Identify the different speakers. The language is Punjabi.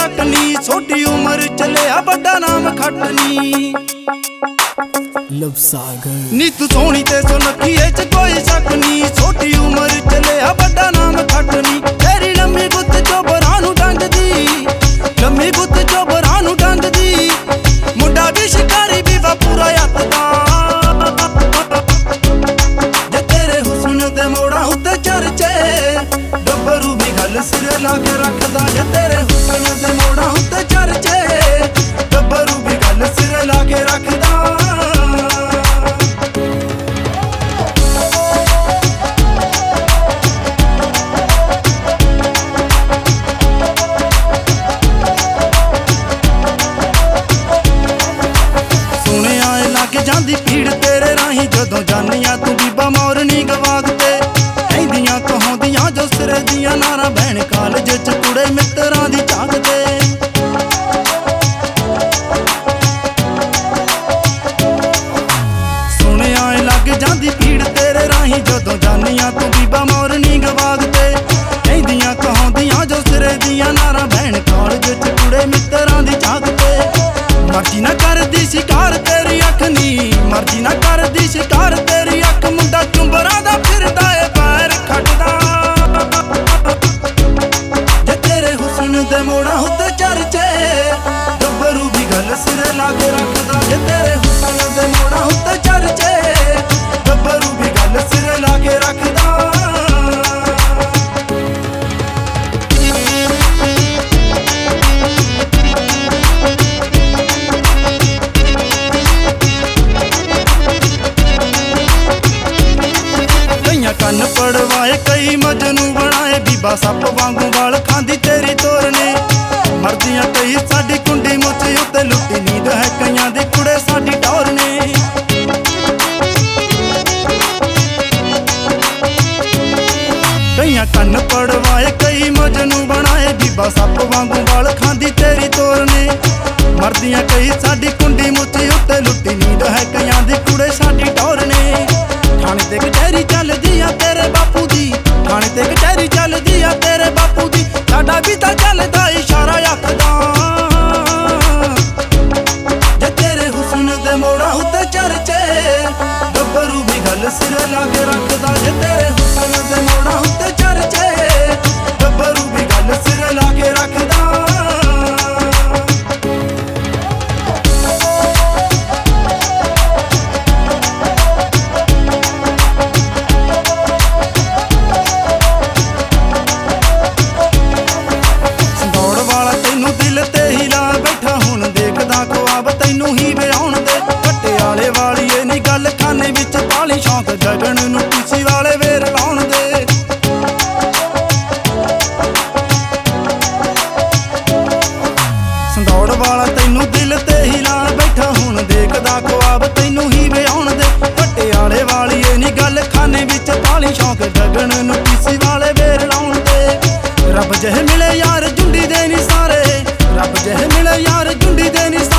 Speaker 1: शक नी, छोटी उम्र चलिया बड़ा नाम खटनी।
Speaker 2: लव सागर
Speaker 1: नी तू सोहनी ते सुनखिए च कोई शक नी, छोटी उम्र चलिया बड़ा नाम खटनी। तेरी लम्मी गुत्त चोबरां नूं डंगदी, लम्मी गुत्त चोबरां नूं डंगदी। मुंडा भी शिकारी भी वा पूरा हत्थदा, जे तेरे हुस्न दे मोड़ां उत्ते चर्चे गब्बरू भी गल सिर ला के रखदा। जे तेरे हुस्न दे मोड़ां उत्ते चर्चे गब्बरू भी गल सिर ला के रखदा। ਜਾਂਦੀ ਭੀੜ ਤੇਰੇ ਰਾਹੀਂ ਜਦੋਂ ਜਾਨੀਆਂ ਤੂੰ ਬੀਬਾ ਮੋਰਨੀ ਗਵਾਗ ਤੇ। ਕਹਿੰਦੀਆਂ ਕਹਾਉਂਦੀਆਂ ਜੋ ਸਿਰੇ ਦੀਆਂ ਨਾਰਾਂ ਬਹਿਣ ਕਾਲਜ ਚ ਕੁੜੇ ਮਿੱਤਰਾਂ ਦੀ ਝਾਕ ਤੇ। ਸੁਣਿਆ ਏ ਲੱਗ ਜਾਂਦੀ ਭੀੜ ਤੇਰੇ ਰਾਹੀਂ ਜਦੋਂ ਜਾਨੀਆਂ ਤੂੰ ਬੀਬਾ ਮੋਰਨੀ ਗਵਾਗ ਤੇ। ਕਹਿੰਦੀਆਂ ਕਹਾਉਂਦੀਆਂ ਜੋ ਸਿਰੇ ਦੀਆਂ ਨਾਰਾਂ ਬਹਿਣ ਕਾਲਜ ਚ ਕੁੜੇ ਮਿੱਤਰਾਂ ਦੀ ਝਾਕ ਤੇ। ਮਰਜ਼ੀ ਨਾ ਕਰਦੀ ਸ਼ਿਕਾਰ ਤੇਰੀ ਅੱਖ ਨੀ, ਮਰਜ਼ੀ ਨਾ ਕਰਦੀ ਸ਼ਿਕਾਰ ਤੇਰੀ ਅੱਖ। ਮੁੰਡਾ ਚੁੰਬਰਾਂ ਦਾ ਫਿਰਦਾ ਏ ਪੈਰ ਖੱਟਦਾ, ਜੇ ਤੇਰੇ ਹੁਸਨ ਦੇ ਮੋੜਾਂ ਉੱਤੇ ਚਰਚੇ ਗੱਭਰੂ ਵੀ ਗੱਲ ਸਿਰ ਲਾ ਕੇ ਰੱਖਦਾ। ਜੇ ਤੇਰੇ ਹੁਸਨ ਦੇ ਮੋੜਾਂ ਉੱਤੇ ਚਰਚੇ ਗੱਭਰੂ ਵੀ ਗੱਲ ਸਿਰ ਲਾ ਕੇ ਰੱਖਦਾ। ਕੰਨ ਪੜਵਾਏ ਕਈ ਮਜਨੂ ਬਣਾਏ, ਬੀਬਾ ਸੱਪ ਵਾਂਗੂ ਵਾਲ ਖਾਂਦੀ ਤੇਰੀ ਤੋਰ ਨੇ। ਮਰਦੀਆਂ ਕਈ ਸਾਡੀ ਕੁੰਡੀ ਮੁੱਛ ਉੱਤੇ ਲੁੱਟੀ ਨੀਂਦ ਹੈ ਕਈਆਂ ਦੀ ਕੁੜੇ ਸਾਡੀ ਟੌਰ ਨੇ। ਕਈਆਂ ਕੰਨ ਪੜਵਾਏ ਕਈ ਮਜਨੂ ਬਣਾਏ, ਬੀਬਾ ਸੱਪ ਵਾਂਗੂ ਵਾਲ ਖਾਂਦੀ ਤੇਰੀ ਤੋਰ ਨੇ। ਮਰਦੀਆਂ ਕਈ ਸਾਡੀ ਕੁੰਡੀ ਮੁੱਛ ਉੱਤੇ ਲੁੱਟੀ ਨੀਂਦ ਹੈ ਕਈਆਂ ਦੀ ਕੁੜੇ ਸਾਡੀ ਟੌਰ ਨੇ। ਥਾਣੇ ਤੇ ਕਚਹਿਰੀ ਚੱਲਦੀ ਆ ਤੇਰੇ ਬਾਪੂ ਦੀ, ਥਾਣੇ ਤੇ ਕਚਹਿਰੀ ਚੱਲਦੀ ਆ ਤੇਰੇ ਬਾਪੂ ਦੀ। ਸਾਡਾ ਵੀ ਤਾਂ ਚੱਲਦਾ ਇਸ਼ਾਰਾ ਅੱਖ ਦਾ, ਜੇ ਤੇਰੇ ਹੁਸਨ ਦੇ ਮੋੜਾਂ ਉੱਤੇ ਚਰਚੇ ਗੱਭਰੂ ਵੀ ਗੱਲ ਸਿਰ ਲਾ ਕੇ ਰੱਖਦਾ। ਜੇ ਤੇਰੇ ਹੁਸਨ ਦੇ ਮੋੜਾਂ ਉੱਤੇ ਚਰਚੇ ਗੱਭਰੂ ਵੀ ਗੱਲ ਸਿਰ ਲਾ ਕੇ ਰੱਖਦਾ। ਤੈਨੂੰ ਹੀ ਵਿਆਉਣ ਦੇ ਪਟਿਆਲੇ ਵਾਲੀਏ ਨੀ ਗੱਲ ਖਾਨੇ ਵਿੱਚ ਪਾਲੀ ਸ਼ੌਂਕ ਗਗਨ ਨੂੰ ਟੀਸੀ ਵਾਲੇ ਵੇਰ ਲਾਉਣ ਦੇ। ਸੰਦੌੜ ਵਾਲਾ ਤੈਨੂੰ ਦਿਲ ਤੇ ਹੀ ਲਾ ਬੈਠਾ ਹੁਣ ਦੇਖਦਾ ਖੁਆਬ ਤੈਨੂੰ ਹੀ ਵਿਆਉਣ ਦੇ। ਪਟਿਆਲੇ ਵਾਲੀਏ ਨੀ ਗੱਲ ਖਾਨੇ ਵਿੱਚ ਪਾਲੀ ਸ਼ੌਂਕ ਗਗਨ ਨੂੰ ਟੀਸੀ ਵਾਲੇ ਵੇਰ ਲਾਉਣ ਦੇ। ਰੱਬ ਜਿਹੇ ਮਿਲੇ ਯਾਰ ਜੁੰਡੀ ਦੇ ਨੀ ਸਾਰੇ, ਰੱਬ ਜਿਹੇ ਮਿਲੇ ਯਾਰ ਜੁੰਡੀ ਦੇ ਨੀ